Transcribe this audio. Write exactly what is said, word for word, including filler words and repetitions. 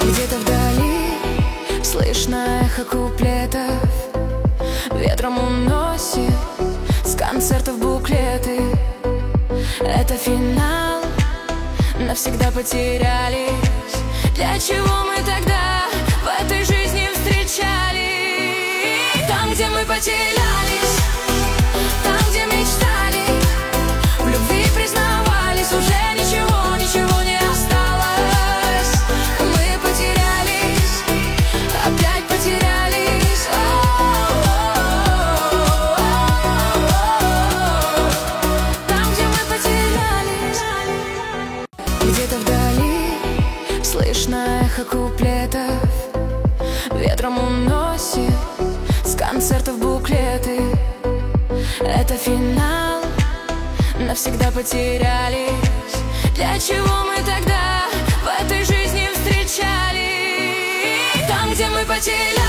Где-то вдали слышно эхо куплетов, ветром уносит с концертов буклеты. Это финал, навсегда потерялись. Для чего мы тогда в этой жизни встречались? Там, где мы потерялись, там, где мечтали, в любви признавались, уже ничего, ничего не осталось. Мы потерялись, опять потерялись. Там, где мы потерялись. Где-то вдали слышно эхо куплетов, ветром уносит с концертов буклеты. Это финал, навсегда потерялись. Для чего мы тогда в этой жизни встречались? Там, где мы потерялись.